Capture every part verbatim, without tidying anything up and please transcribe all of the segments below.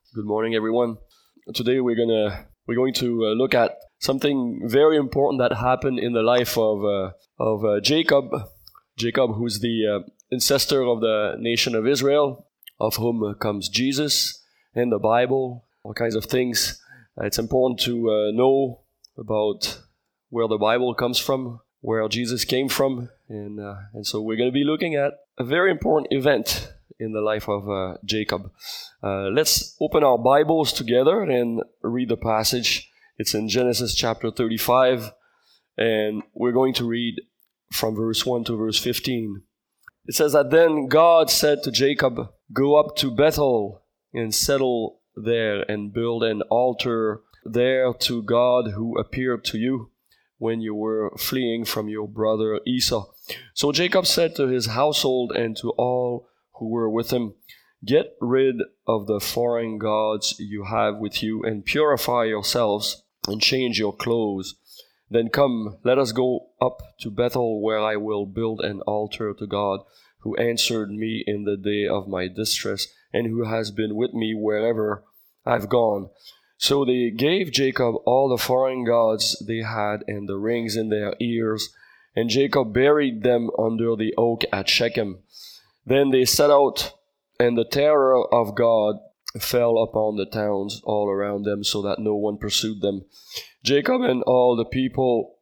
Good morning, everyone. Today we're gonna we're going to uh, look at something very important that happened in the life of uh, of uh, Jacob. Jacob, who's the uh, ancestor of the nation of Israel, of whom uh, comes Jesus and the Bible, all kinds of things. Uh, it's important to uh, know about where the Bible comes from, where Jesus came from, and uh, and so we're going to be looking at a very important event in the life of uh, Jacob. Uh, let's open our Bibles together and read the passage. It's in Genesis chapter thirty-five, and we're going to read from verse one to verse fifteen. It says that then God said to Jacob, "Go up to Bethel and settle there and build an altar there to God who appeared to you when you were fleeing from your brother Esau." So Jacob said to his household and to all who were with him, "Get rid of the foreign gods you have with you and purify yourselves and change your clothes. Then come, let us go up to Bethel where I will build an altar to God who answered me in the day of my distress and who has been with me wherever I've gone." So they gave Jacob all the foreign gods they had and the rings in their ears, and Jacob buried them under the oak at Shechem. Then they set out, and the terror of God fell upon the towns all around them, so that no one pursued them. Jacob and all the people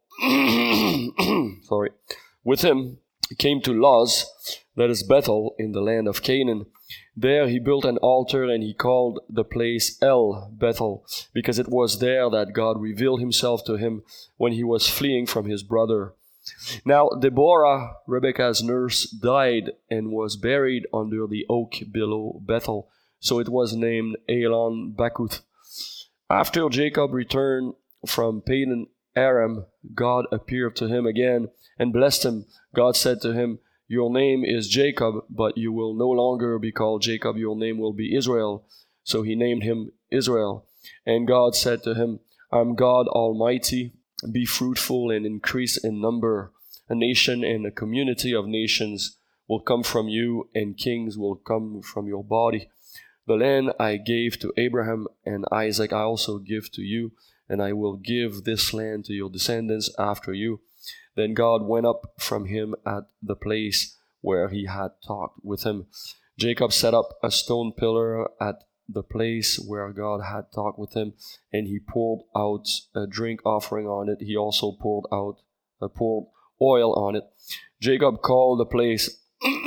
sorry, with him came to Luz, that is Bethel, in the land of Canaan. There he built an altar, and he called the place El Bethel, because it was there that God revealed himself to him when he was fleeing from his brother. Now Deborah, Rebekah's nurse, died and was buried under the oak below Bethel, so it was named Elon Bakuth. After Jacob returned from Padan Aram, God appeared to him again and blessed him. God said to him, "Your name is Jacob, but you will no longer be called Jacob. Your name will be Israel." So he named him Israel. And God said to him, "I'm God Almighty. Be fruitful and increase in number. A nation and a community of nations will come from you, and kings will come from your body. The land I gave to Abraham and Isaac I also give to you, and I will give this land to your descendants after you." Then God went up from him at the place where he had talked with him. Jacob set up a stone pillar at the place where God had talked with him, and he poured out a drink offering on it. He also poured out uh, poured oil on it. Jacob called the place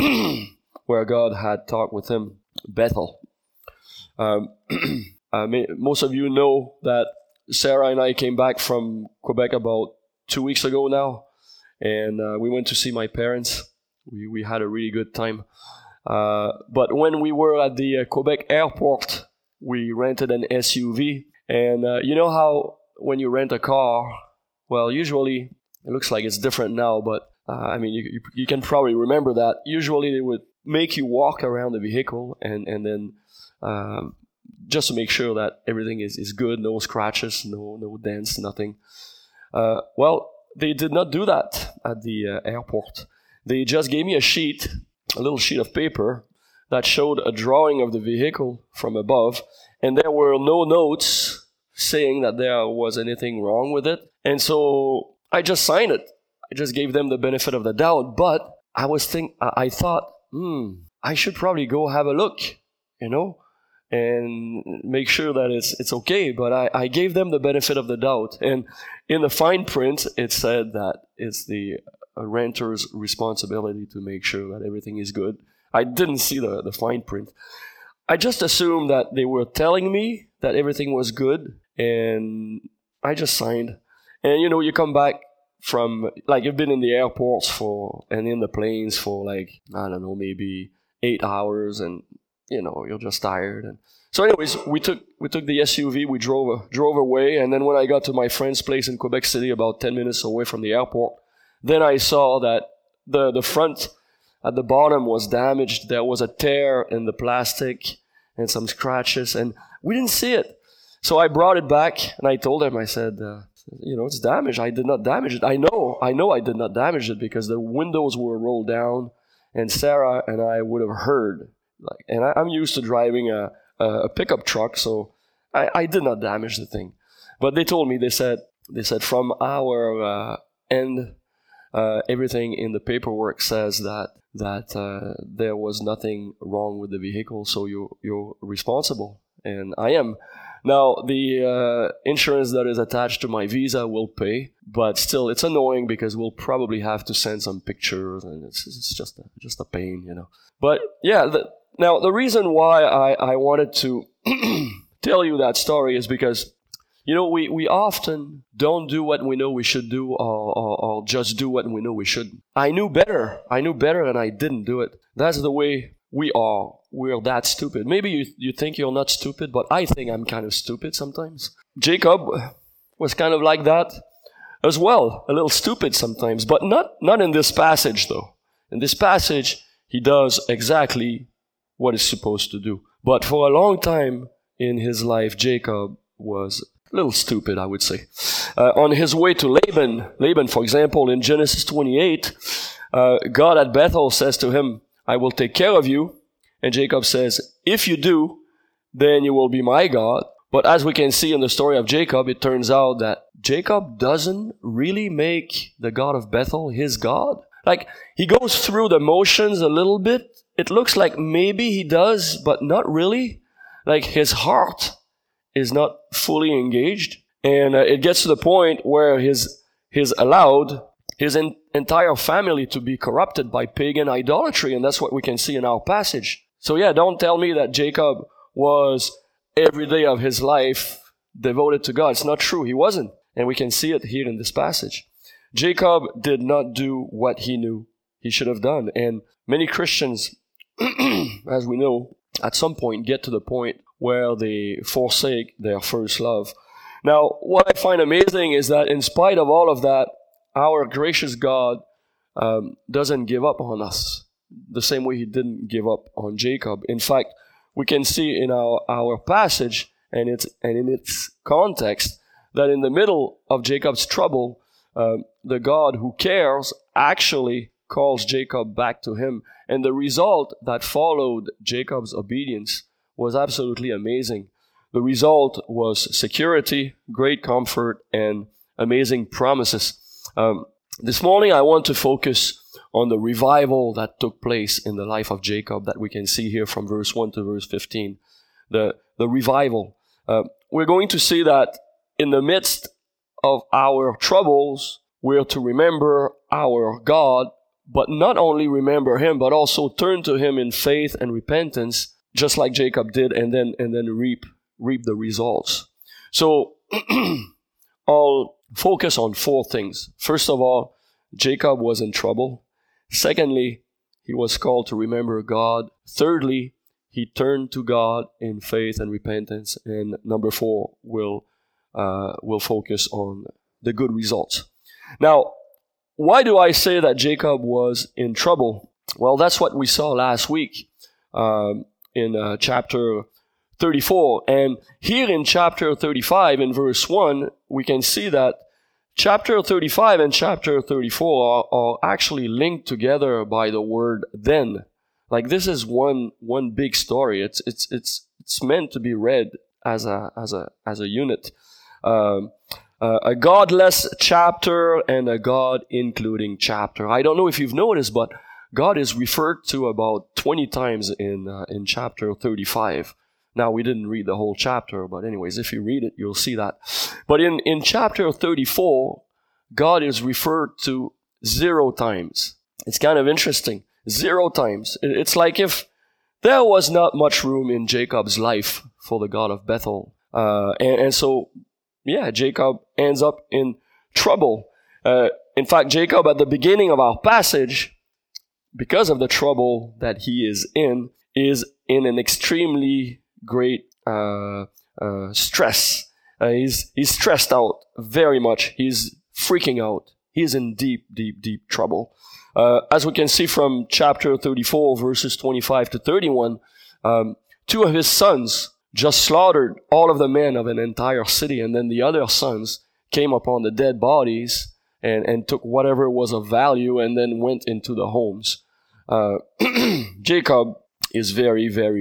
where God had talked with him Bethel. Um, I mean, most of you know that Sarah and I came back from Quebec about two weeks ago now, and uh, we went to see my parents. We we had a really good time. Uh, but when we were at the uh, Quebec airport, we rented an S U V. And uh, you know how when you rent a car, well, usually, it looks like it's different now, but uh, I mean, you, you you can probably remember that. Usually they would make you walk around the vehicle and, and then um, just to make sure that everything is, is good, no scratches, no, no dents, nothing. Uh, well, they did not do that at the uh, airport. They just gave me a sheet, a little sheet of paper that showed a drawing of the vehicle from above, and there were no notes saying that there was anything wrong with it. And so I just signed it. I just gave them the benefit of the doubt, but I was think I thought, hmm, I should probably go have a look, you know, and make sure that it's it's okay. But I, I gave them the benefit of the doubt, and in the fine print it said that it's the a renter's responsibility to make sure that everything is good. I didn't see the, the fine print. I just assumed that they were telling me that everything was good, and I just signed. And you know, you come back from, like, you've been in the airports for, and in the planes for like, I don't know, maybe eight hours, and you know, you're just tired. And so anyways, we took we took the S U V, we drove drove away, and then when I got to my friend's place in Quebec City, about ten minutes away from the airport, then I saw that the, the front at the bottom was damaged. There was a tear in the plastic and some scratches, and we didn't see it. So I brought it back, and I told him, I said, uh, you know, it's damaged. I did not damage it. I know, I know I did not damage it because the windows were rolled down, and Sarah and I would have heard. Like, and I, I'm used to driving a, uh, a pickup truck, so I, I did not damage the thing. But they told me, they said, they said from our uh, end, uh, everything in the paperwork says that that uh, there was nothing wrong with the vehicle, so you you're responsible, and I am. Now, the uh, insurance that is attached to my visa will pay, but still, it's annoying because we'll probably have to send some pictures, and it's, it's just a, just a pain, you know. But yeah, the, now the reason why I, I wanted to tell you that story is because, you know, we, we often don't do what we know we should do, or, or, or just do what we know we shouldn't. I knew better. I knew better, and I didn't do it. That's the way we are. We're that stupid. Maybe you, you think you're not stupid, but I think I'm kind of stupid sometimes. Jacob was kind of like that as well, a little stupid sometimes, but not, not in this passage though. In this passage, he does exactly what he's supposed to do. But for a long time in his life, Jacob was a little stupid, I would say. Uh, on his way to Laban, Laban, for example, in Genesis twenty-eight, uh, God at Bethel says to him, I will take care of you. And Jacob says, if you do, then you will be my God. But as we can see in the story of Jacob, it turns out that Jacob doesn't really make the God of Bethel his God. Like, he goes through the motions a little bit. It looks like maybe he does, but not really. Like, his heart is not fully engaged. And uh, it gets to the point where his, his allowed his en- entire family to be corrupted by pagan idolatry. And that's what we can see in our passage. So yeah, don't tell me that Jacob was every day of his life devoted to God. It's not true. He wasn't. And we can see it here in this passage. Jacob did not do what he knew he should have done. And many Christians, as we know, at some point get to the point where they forsake their first love. Now, what I find amazing is that in spite of all of that, our gracious God um, doesn't give up on us the same way he didn't give up on Jacob. In fact, we can see in our, our passage and its and in its context that in the middle of Jacob's trouble, uh, the God who cares actually calls Jacob back to him. And the result that followed Jacob's obedience was absolutely amazing. The result was security, great comfort, and amazing promises. Um, this morning I want to focus on the revival that took place in the life of Jacob that we can see here from verse one to verse fifteen. The, the revival. Uh, we're going to see that in the midst of our troubles, we're to remember our God, but not only remember him, but also turn to him in faith and repentance, just like Jacob did, and then and then reap reap the results. So I'll focus on four things. First of all, Jacob was in trouble. Secondly, he was called to remember God. Thirdly, he turned to God in faith and repentance. And number four, we'll, uh, we'll focus on the good results. Now, why do I say that Jacob was in trouble? Well, that's what we saw last week um, in uh, chapter thirty-four. And here in chapter thirty-five, in verse one, we can see that chapter thirty-five and chapter thirty-four are, are actually linked together by the word then. Like, this is one one big story. It's it's it's it's meant to be read as a as a as a unit. Um, uh, a godless chapter and a God including chapter. I don't know if you've noticed, but God is referred to about twenty times in uh, in chapter thirty-five. Now, we didn't read the whole chapter, but anyways, if you read it, you'll see that. But in, in chapter thirty-four, God is referred to zero times. It's kind of interesting. Zero times. It's like if there was not much room in Jacob's life for the God of Bethel. Uh, and, and so, yeah, Jacob ends up in trouble. Uh, in fact, Jacob, at the beginning of our passage, because of the trouble that he is in, is in an extremely great uh, uh, stress. Uh, he's he's stressed out very much. He's freaking out. He's in deep, deep, deep trouble. Uh, as we can see from chapter thirty-four, verses twenty-five to thirty-one, um, two of his sons just slaughtered all of the men of an entire city, and then the other sons came upon the dead bodies and, and took whatever was of value and then went into the homes. Uh, Jacob is very, very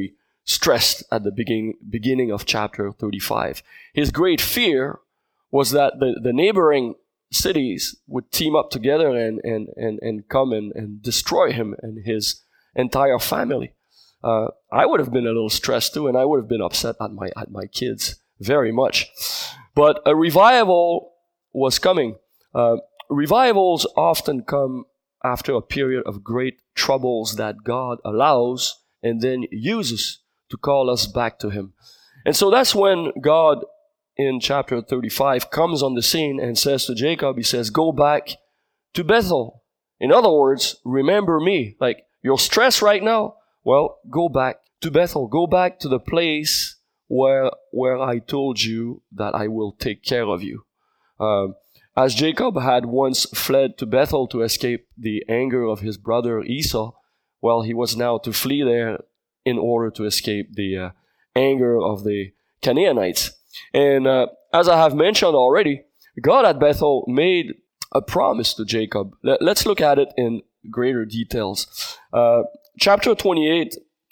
stressed at the beginning, beginning of chapter thirty-five. His great fear was that the, the neighboring cities would team up together and, and, and, and come and, and destroy him and his entire family. Uh, I would have been a little stressed too, and I would have been upset at my at my kids very much. But a revival was coming. Uh, revivals often come after a period of great troubles that God allows and then uses to call us back to Him. And so that's when God, in chapter thirty-five, comes on the scene and says to Jacob, he says, go back to Bethel. In other words, remember me. Like, you're stressed right now? Well, go back to Bethel. Go back to the place where, where I told you that I will take care of you. Uh, as Jacob had once fled to Bethel to escape the anger of his brother Esau, well, he was now to flee there in order to escape the uh, anger of the Canaanites. And uh, as I have mentioned already, God at Bethel made a promise to Jacob. Let, let's look at it in greater details. Uh, chapter twenty-eight,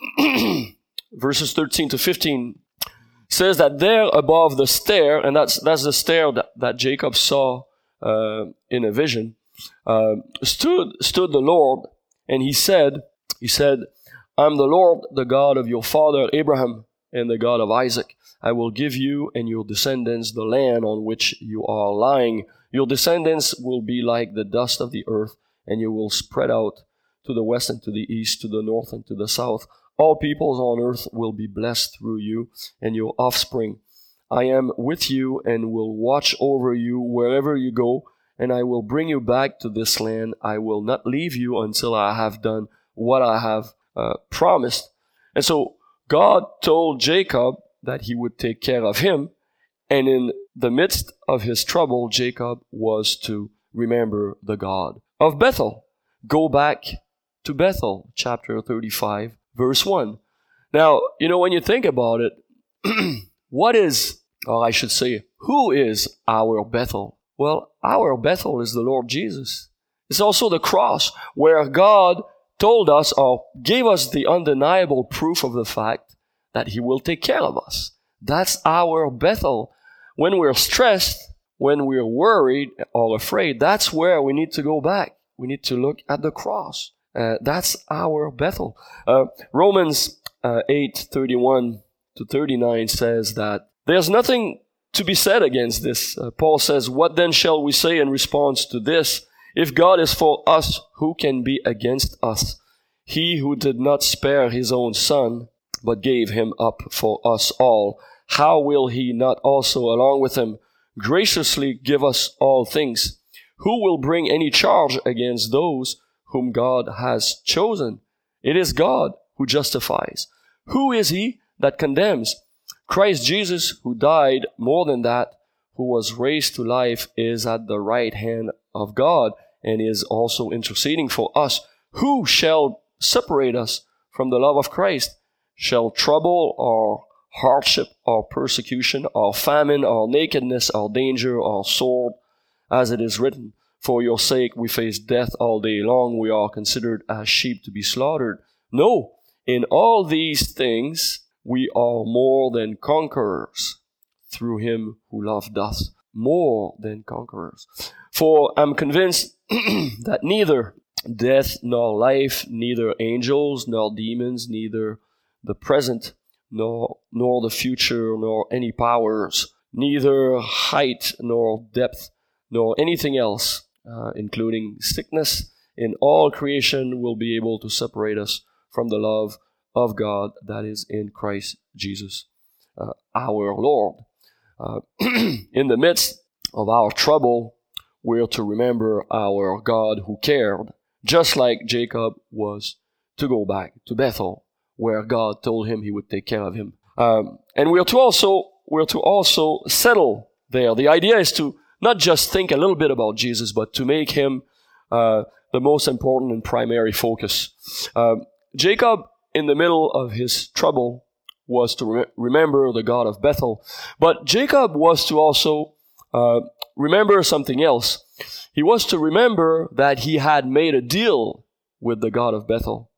verses thirteen to fifteen, says that there above the stair, and that's that's the stair that, that Jacob saw uh, in a vision, uh, stood stood the Lord, and he said, he said, I'm the Lord, the God of your father Abraham, and the God of Isaac. I will give you and your descendants the land on which you are lying. Your descendants will be like the dust of the earth, and you will spread out to the west and to the east, to the north and to the south. All peoples on earth will be blessed through you and your offspring. I am with you and will watch over you wherever you go, and I will bring you back to this land. I will not leave you until I have done what I have uh, promised. And so God told Jacob that he would take care of him, and in the midst of his trouble, Jacob was to remember the God of Bethel. Go back to Bethel, chapter thirty-five, verse one. Now, you know, when you think about it, what is, or I should say, who is our Bethel? Well, our Bethel is the Lord Jesus. It's also the cross where God told us or gave us the undeniable proof of the fact that He will take care of us. That's our Bethel. When we're stressed, when we're worried or afraid, that's where we need to go back. We need to look at the cross. Uh, that's our Bethel. Uh, Romans uh, eight, thirty-one to thirty-nine says that there's nothing to be said against this. Uh, Paul says, what then shall we say in response to this? If God is for us, who can be against us? He who did not spare His own Son, but gave Him up for us all, how will He not also, along with Him, graciously give us all things? Who will bring any charge against those whom God has chosen? It is God who justifies. Who is He that condemns? Christ Jesus, who died, more than that, who was raised to life, is at the right hand of God and is also interceding for us. Who shall separate us from the love of Christ? Shall trouble or hardship or persecution or famine or nakedness or danger or sword? As it is written, for your sake we face death all day long. We are considered as sheep to be slaughtered. No, in all these things we are more than conquerors through Him who loved us. More than conquerors. For I'm convinced that neither death nor life, neither angels nor demons, neither the present nor nor the future, nor any powers, neither height nor depth, nor anything else, uh, including sickness, in all creation will be able to separate us from the love of God that is in Christ Jesus, uh, our Lord. Uh, in the midst of our trouble, we're to remember our God who cared, just like Jacob was to go back to Bethel, where God told him He would take care of him. Um, and we're to also we're to also settle there. The idea is to not just think a little bit about Jesus, but to make Him uh, the most important and primary focus. Uh, Jacob, in the middle of his trouble, was to re- remember the God of Bethel, but Jacob was to also uh, remember something else. He was to remember that he had made a deal with the God of Bethel. He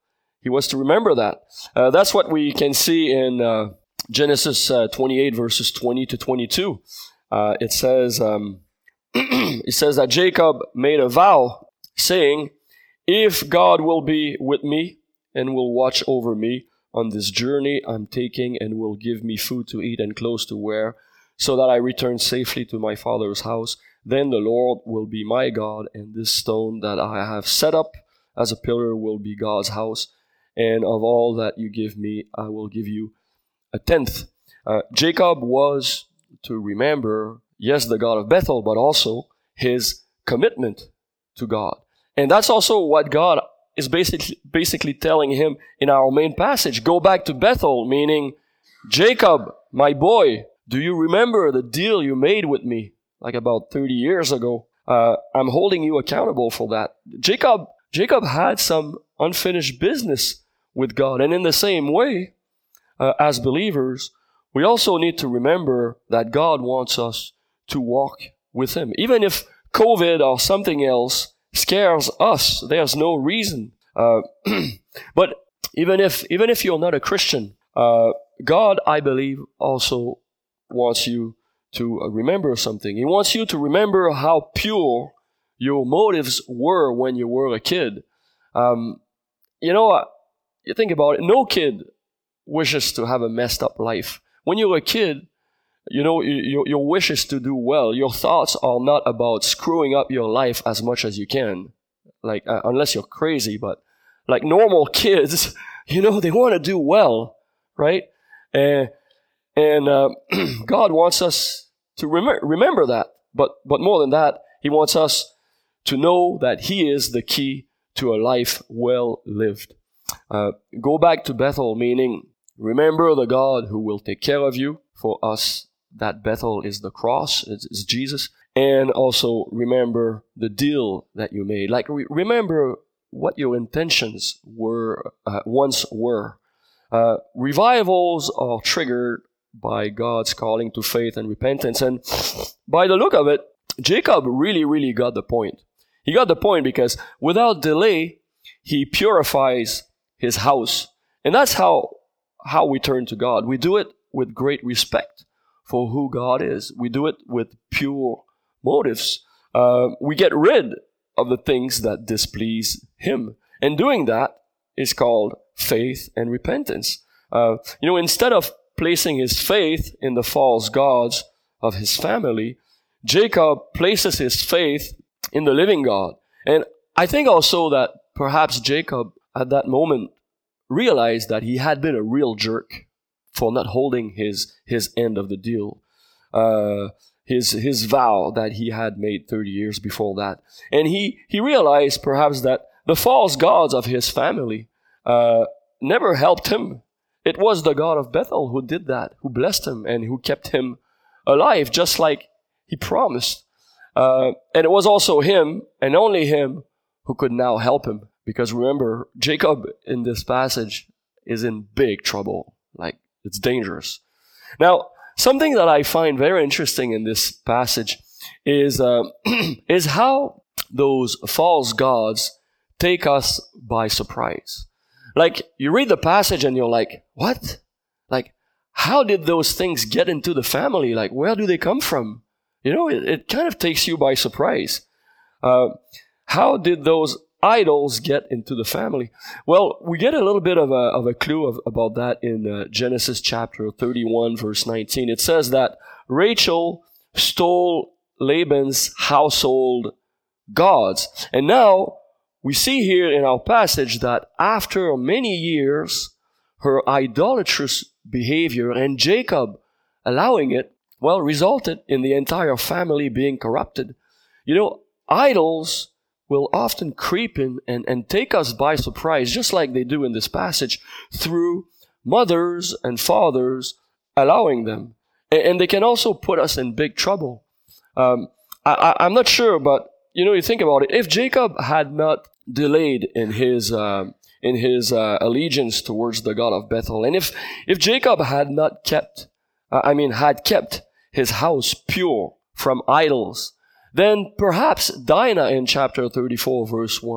he was to remember that. Uh, that's what we can see in uh, Genesis uh, twenty-eight, verses twenty to twenty-two. Uh, it says, um, it says that Jacob made a vow, saying, "If God will be with me and will watch over me on this journey I'm taking and will give me food to eat and clothes to wear, so that I return safely to my father's house, then the Lord will be my God, and this stone that I have set up as a pillar will be God's house. And of all that you give me, I will give you a tenth." Uh, Jacob was to remember, yes, the God of Bethel, but also his commitment to God. And that's also what God is basically, basically telling him in our main passage. Go back to Bethel, meaning, Jacob, my boy, do you remember the deal you made with me like about thirty years ago? Uh, I'm holding you accountable for that. Jacob, Jacob had some unfinished business with God. And in the same way, uh, as believers, we also need to remember that God wants us to walk with Him. Even if COVID or something else scares us, there's no reason. Uh, but even if even if you're not a Christian, uh, God, I believe, also wants you to uh, remember something. He wants you to remember how pure your motives were when you were a kid. Um, you know, uh, you think about it, no kid wishes to have a messed up life. When you're a kid, you know, your, your wish is to do well. Your thoughts are not about screwing up your life as much as you can. Like, uh, unless you're crazy, but like normal kids, you know, they want to do well, right? And, and uh, God wants us to rem- remember that. But, but more than that, He wants us to know that He is the key to a life well lived. Uh, go back to Bethel, meaning remember the God who will take care of you. For us, that Bethel is the cross, it's, it's Jesus. And also remember the deal that you made. Like, re- remember what your intentions were uh, once were. Uh, revivals are triggered by God's calling to faith and repentance. And by the look of it, Jacob really, really got the point. He got the point because without delay, he purifies his house. And that's how, how we turn to God. We do it with great respect for who God is. We do it with pure motives. Uh, we get rid of the things that displease Him. And doing that is called faith and repentance. Uh, you know, instead of placing his faith in the false gods of his family, Jacob places his faith in the living God. And I think also that perhaps Jacob at that moment realized that he had been a real jerk for not holding his, his end of the deal. Uh, his, his vow that he had made thirty years before that. And he, he realized perhaps that the false gods of his family uh, never helped him. It was the God of Bethel who did that, who blessed him and who kept him alive, just like he promised. Uh, and it was also him, and only him, who could now help him. Because remember, Jacob in this passage is in big trouble. Like, it's dangerous. Now, something that I find very interesting in this passage is, uh, is how those false gods take us by surprise. Like, you read the passage and you're like, what? Like, how did those things get into the family? Like, where do they come from? You know, it, it kind of takes you by surprise. Uh, how did those idols get into the family? Well, we get a little bit of a, of a clue of, about that in uh, Genesis chapter thirty-one, verse nineteen. It says that Rachel stole Laban's household gods. And now, we see here in our passage that after many years, her idolatrous behavior and Jacob allowing it, well, resulted in the entire family being corrupted. You know, idols will often creep in and, and take us by surprise, just like they do in this passage, through mothers and fathers allowing them. And, and they can also put us in big trouble. Um, I, I, I'm not sure, but, you know, you think about it. If Jacob had not delayed in his uh, in his uh, allegiance towards the God of Bethel, and if if Jacob had not kept, uh, I mean, had kept his house pure from idols, then perhaps Dinah in chapter thirty-four, verse one,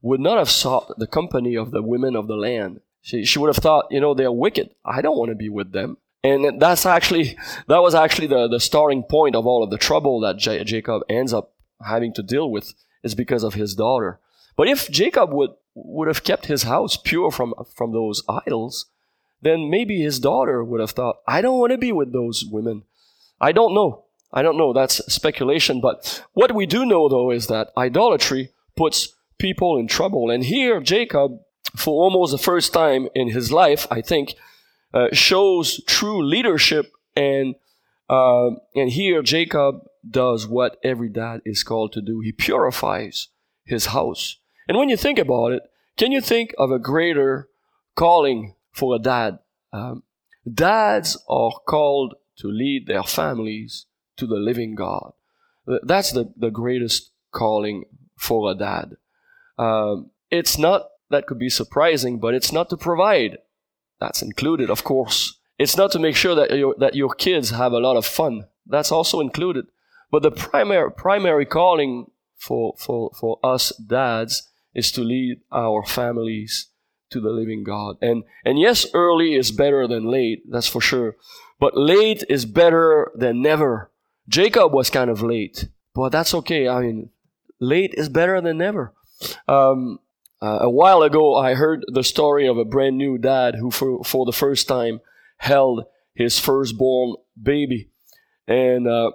would not have sought the company of the women of the land. She, she would have thought, you know, they're wicked. I don't want to be with them. And that's actually, that was actually the, the starting point of all of the trouble that J- Jacob ends up having to deal with, is because of his daughter. But if Jacob would, would have kept his house pure from, from those idols, then maybe his daughter would have thought, I don't want to be with those women. I don't know. I don't know. That's speculation. But what we do know, though, is that idolatry puts people in trouble. And here, Jacob, for almost the first time in his life, I think, uh, shows true leadership. And uh, and here, Jacob does what every dad is called to do. He purifies his house. And when you think about it, can you think of a greater calling for a dad? Um, dads are called to lead their families to the living God. That's the, the greatest calling for a dad. Um, it's not, that could be surprising, but it's not to provide. That's included, of course. It's not to make sure that your, that your kids have a lot of fun. That's also included. But the primary primary calling for, for, for us dads is to lead our families to the living God. And and yes, early is better than late, that's for sure. But late is better than never. Jacob was kind of late, but that's okay. I mean, late is better than never. Um, uh, a while ago, I heard the story of a brand new dad who, for, for the first time, held his firstborn baby. And uh,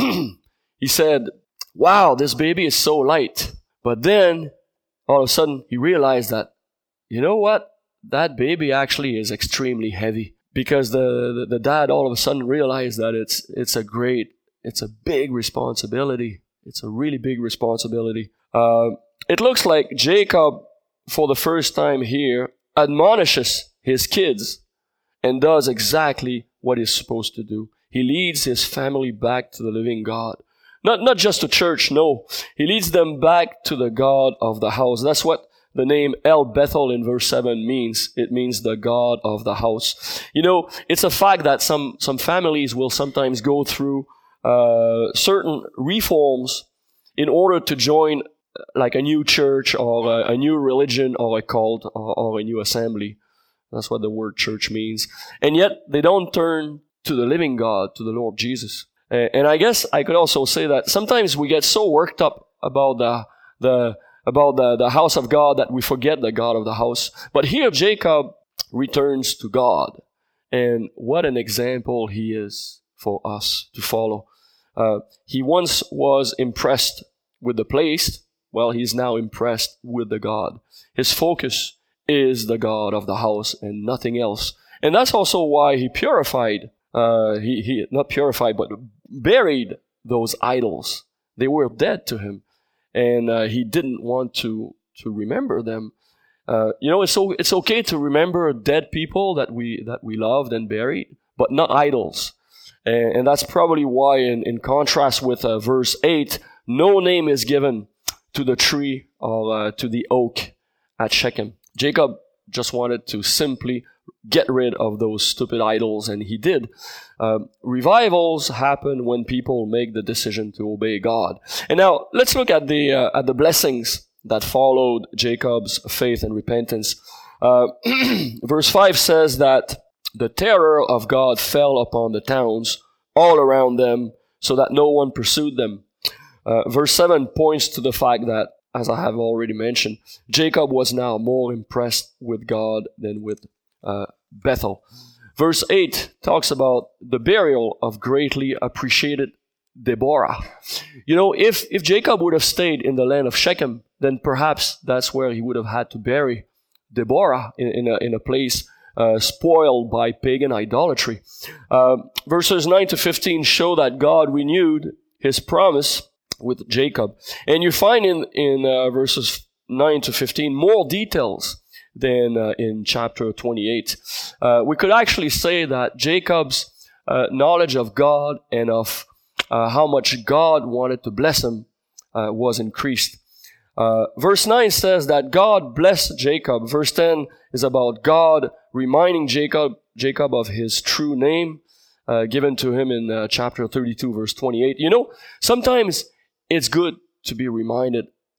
he said, wow, this baby is so light. But then, all of a sudden, he realized that, you know what? That baby actually is extremely heavy. Because the, the, the dad all of a sudden realized that it's it's a great, it's a big responsibility. It's a really big responsibility. Uh, it looks like Jacob, for the first time here, admonishes his kids and does exactly what he's supposed to do. He leads his family back to the living God. Not not just to church, no. He leads them back to the God of the house. That's what the name El Bethel in verse seven means. It means the God of the house. You know, it's a fact that some, some families will sometimes go through uh, certain reforms in order to join like a new church or a, a new religion or a cult or, or a new assembly. That's what the word church means. And yet they don't turn to the living God, to the Lord Jesus. And I guess I could also say that sometimes we get so worked up about the the about the, the house of God that we forget the God of the house. But here Jacob returns to God. And what an example he is for us to follow. Uh, he once was impressed with the place. Well, he's now impressed with the God. His focus is the God of the house and nothing else. And that's also why he purified, uh, he, he not purified, but buried those idols. They were dead to him. And uh, he didn't want to to remember them. Uh, you know, it's so it's okay to remember dead people that we that we loved and buried, but not idols. And, and that's probably why, in, in contrast with uh, verse eight, no name is given to the tree or uh, to the oak at Shechem. Jacob just wanted to simply get rid of those stupid idols, and he did. Uh, revivals happen when people make the decision to obey God. And now let's look at the uh, at the blessings that followed Jacob's faith and repentance. Uh, verse five says that the terror of God fell upon the towns all around them, so that no one pursued them. Uh, verse seven points to the fact that, as I have already mentioned, Jacob was now more impressed with God than with uh, Bethel. Verse eight talks about the burial of greatly appreciated Deborah. You know, if, if Jacob would have stayed in the land of Shechem, then perhaps that's where he would have had to bury Deborah in, in, a, in a place uh, spoiled by pagan idolatry. Uh, verses nine to fifteen show that God renewed his promise with Jacob. And you find in, in uh, verses nine to fifteen more details than uh, in chapter twenty-eight. Uh, we could actually say that Jacob's uh, knowledge of God and of uh, how much God wanted to bless him uh, was increased. Uh, verse nine says that God blessed Jacob. Verse ten is about God reminding Jacob, Jacob of his true name uh, given to him in uh, chapter thirty-two, verse twenty-eight. You know, sometimes it's good to be reminded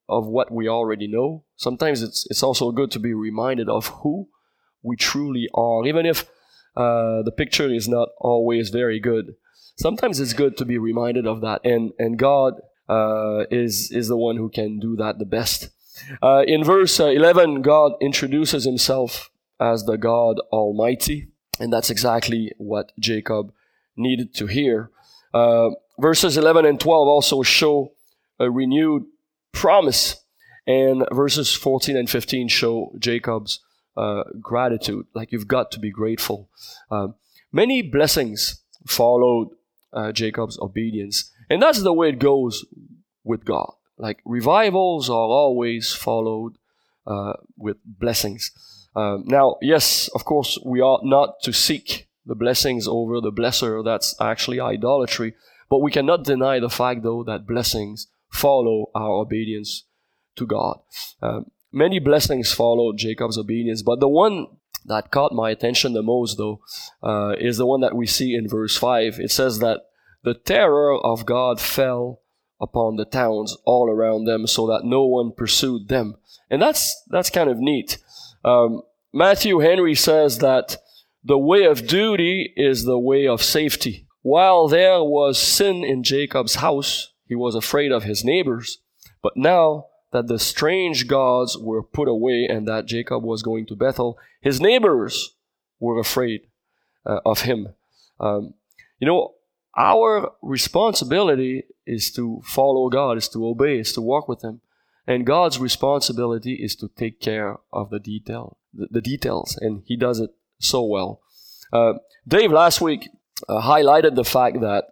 of what we already know. Sometimes it's it's also good to be reminded of who we truly are, even if uh, the picture is not always very good. Sometimes it's good to be reminded of that, and and God uh, is is the one who can do that the best. Uh, in verse uh, eleven, God introduces himself as the God Almighty, and that's exactly what Jacob needed to hear. Uh, verses eleven and twelve also show a renewed promise, and verses fourteen and fifteen show Jacob's uh, gratitude. Like, you've got to be grateful. Uh, many blessings followed uh, Jacob's obedience, and that's the way it goes with God. Like, revivals are always followed uh, with blessings. Uh, now, yes, of course, we ought not to seek the blessings over the blesser. That's actually idolatry. But we cannot deny the fact, though, that blessings follow our obedience to God. Uh, many blessings followed Jacob's obedience, but the one that caught my attention the most, though, uh, is the one that we see in verse five. It says that the terror of God fell upon the towns all around them, so that no one pursued them. And that's that's kind of neat. Um, Matthew Henry says that the way of duty is the way of safety. While there was sin in Jacob's house, he was afraid of his neighbors. But now that the strange gods were put away and that Jacob was going to Bethel, his neighbors were afraid uh, of him. Um, you know, our responsibility is to follow God, is to obey, is to walk with him. And God's responsibility is to take care of the detail, the, the details, and he does it so well. Uh, Dave last week uh, highlighted the fact that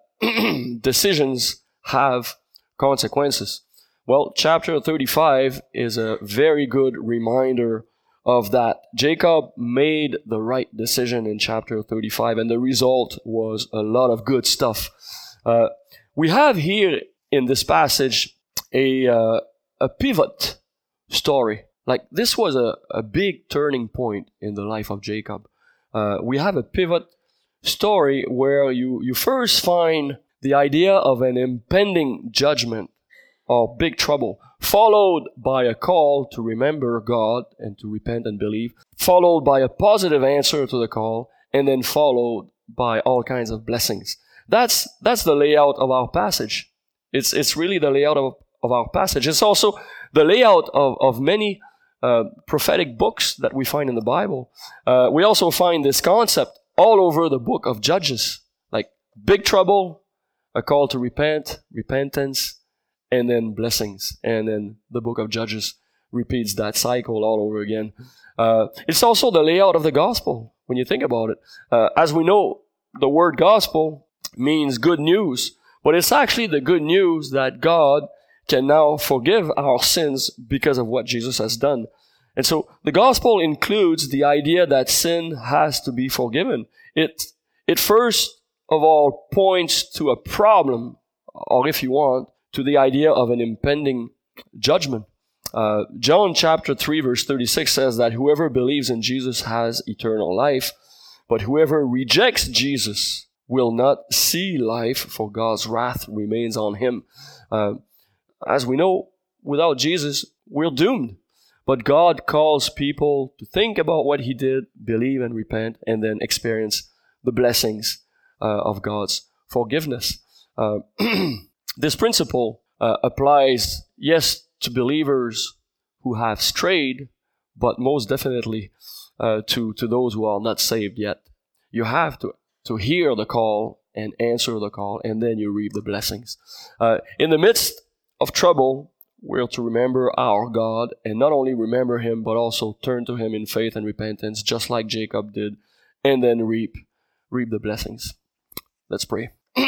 decisions have consequences. Well, chapter thirty-five is a very good reminder of that. Jacob made the right decision in chapter thirty-five, and the result was a lot of good stuff. Uh, we have here in this passage a uh, a pivot story. Like, this was a, a big turning point in the life of Jacob. Uh, we have a pivot story where you, you first find the idea of an impending judgment or big trouble, followed by a call to remember God and to repent and believe, followed by a positive answer to the call, and then followed by all kinds of blessings. That's that's the layout of our passage. It's it's really the layout of, of our passage. It's also the layout of, of many uh, prophetic books that we find in the Bible. Uh, we also find this concept all over the book of Judges, like big trouble, a call to repent, repentance, and then blessings. And then the book of Judges repeats that cycle all over again. Uh, it's also the layout of the gospel, when you think about it. Uh, as we know, the word gospel means good news, but it's actually the good news that God can now forgive our sins because of what Jesus has done. And so the gospel includes the idea that sin has to be forgiven. It, it first of all points to a problem, or if you want, to the idea of an impending judgment. Uh, John chapter three verse thirty-six says that whoever believes in Jesus has eternal life, but whoever rejects Jesus will not see life, for God's wrath remains on him. Uh, as we know, without Jesus, we're doomed. But God calls people to think about what he did, believe and repent, and then experience the blessings uh, of God's forgiveness. Uh, this principle uh, applies, yes, to believers who have strayed, but most definitely uh, to, to those who are not saved yet. You have to, to hear the call and answer the call, and then you reap the blessings. Uh, in the midst of trouble, we're to remember our God, and not only remember him, but also turn to him in faith and repentance, just like Jacob did, and then reap, reap the blessings. Let's pray.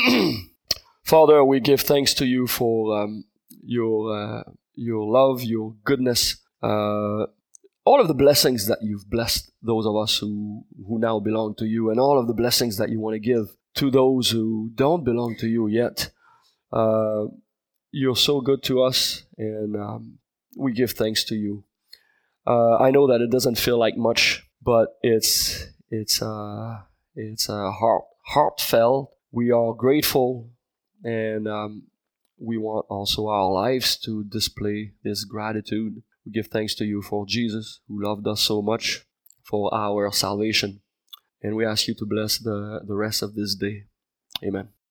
Father, we give thanks to you for um, your uh, your love, your goodness, uh, all of the blessings that you've blessed those of us who, who now belong to you, and all of the blessings that you want to give to those who don't belong to you yet. Uh, you're so good to us, and um, we give thanks to you. Uh, I know that it doesn't feel like much, but it's it's uh, it's uh, heart heartfelt. We are grateful, and um, we want also our lives to display this gratitude. We give thanks to you for Jesus, who loved us so much, for our salvation. And we ask you to bless the, the rest of this day. Amen.